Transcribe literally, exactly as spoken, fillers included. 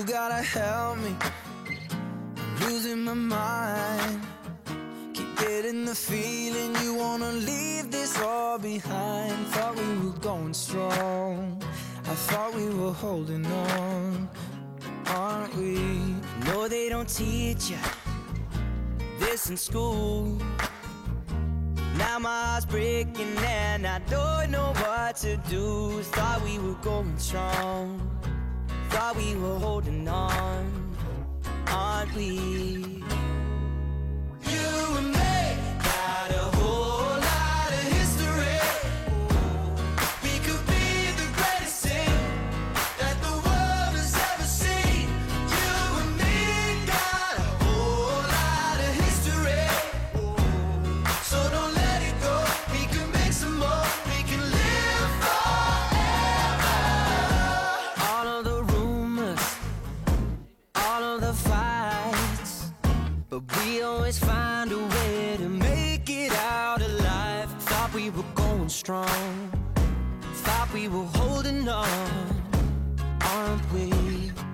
You gotta help me, I'm losing my mind. Keep getting the feeling you wanna leave this all behind. Thought we were going strong, I thought we were holding on, aren't we? No, they don't teach you this in school. Now my heart's breaking and I don't know what to do. Thought we were going strong, thought we were holding on, aren't we? You and me got a whole lot of history. We could be the greatest thing that the world has ever seen. You and me got a whole lot of history. So don't let it go, we can make some more, we can live forever. All of the rumors, all of the fights, but we always find a way to make it out alive. Thought we were going strong, thought we were holding on, aren't we?